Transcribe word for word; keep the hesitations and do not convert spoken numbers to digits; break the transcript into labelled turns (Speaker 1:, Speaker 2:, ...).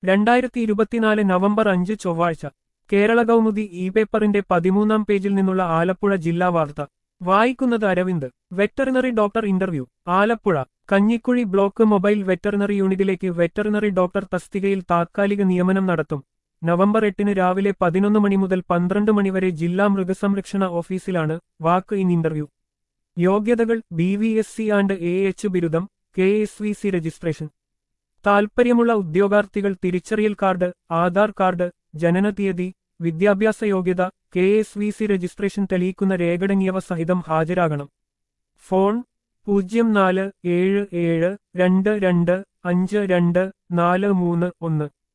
Speaker 1: രണ്ടായിരത്തി ഇരുപത്തിനാല് നവംബർ അഞ്ച് ചൊവ്വാഴ്ച കേരള കൗമുദി ഇ പേപ്പറിന്റെ പതിമൂന്നാം പേജിൽ നിന്നുള്ള ആലപ്പുഴ ജില്ലാ വാർത്ത വായിക്കുന്നത് Aravind. Veterinary doctor interview Alappuzha. Kanjikuzhi block mobile veterinary യൂണിറ്റിലേക്ക് വെറ്ററിനറി ഡോക്ടർ തസ്തികയിൽ താത്കാലിക നിയമനം നടത്തും. നവംബർ എട്ടിന് രാവിലെ പതിനൊന്ന് മണി മുതൽ പന്ത്രണ്ട് മണിവരെ ജില്ലാ മൃഗസംരക്ഷണ ഓഫീസിലാണ് വാക്ക് ഇൻ ഇന്റർവ്യൂ. യോഗ്യതകൾ B V S C and A H ബിരുദം, K S V C registration. താൽപ്പര്യമുള്ള ഉദ്യോഗാർത്ഥികൾ തിരിച്ചറിയൽ കാർഡ്, ആധാർ കാർഡ്, ജനനതീയതി, വിദ്യാഭ്യാസ യോഗ്യത, K S V C registration തെളിയിക്കുന്ന രേഖടങ്ങിയവ സഹിതം ഹാജരാകണം. ഫോൺ പൂജ്യം നാല് ഏഴ് ഏഴ് രണ്ട് രണ്ട് അഞ്ച് രണ്ട് നാല് മൂന്ന് ഒന്ന്.